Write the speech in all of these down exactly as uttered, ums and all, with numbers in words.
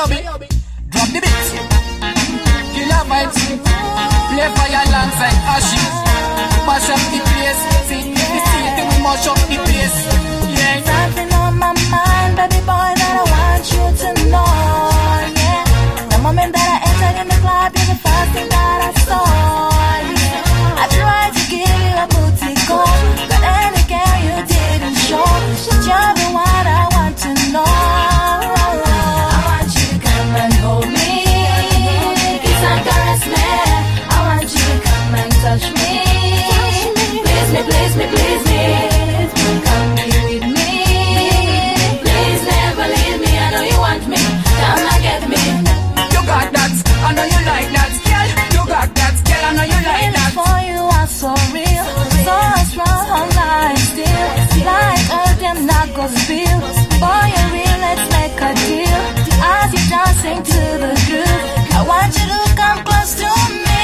J-O-B, drop the beat. Killer vibes, play fire alongside ashes. Mash up the place, see the city, we mash up the place. Yeah. Something on my mind, baby boy, that I want you to know. Yeah. The moment that I entered in the club, you're the first thing that I saw. Yeah. I tried to give you a booty call, but any girl you didn't show. You're the one I want to know. I want you to come and hold me, kiss and caress me. I want you to come and touch me. Please me, please me, please me. Come be with me. Please never leave me. I know you want me. Come and get me. You got that. I know you like that, girl. You got that, girl. I know you like that. For you are so real, so strong like steel, like earth and not go spill. Boy, you're real. Let's make a deal. As you're dancing to the groove, I want you to come close to me.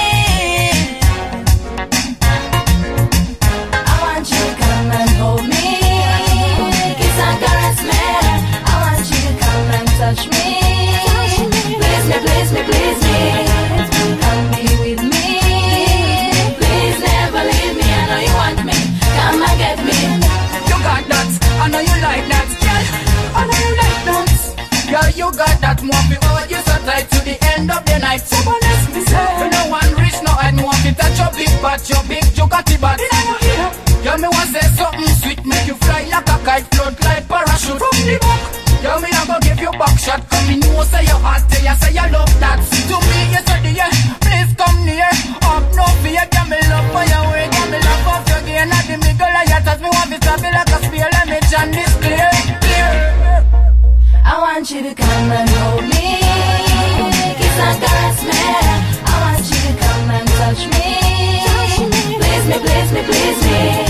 I want you to come and hold me, kiss and caress me. I want you to come and touch me. Please me, please me, please me. Come be with me. Please never leave me. I know you want me. Come and get me. You got that. I know you like that, girl. I know you like that. Girl, you got that. Want me hold you so tight to the end of the night. Someone else me say. You no one rich, no I want me touch your big butt, your big jugati butt. Girl, me want say something sweet, make you fly like a kite, float like parachute from the book. Girl, me not gonna give you back shot, come in, you say you hot, you say you love that. To me, you say the yeah, please come near. Up no fear, girl, me love for your way, girl, me love off your gain. At the middle of your touch, me want me stop it like a spear, let me chant this clear, clear. I want you to come and hold me, kiss and caress me. I want you to come and touch me. Please me, please me, please me.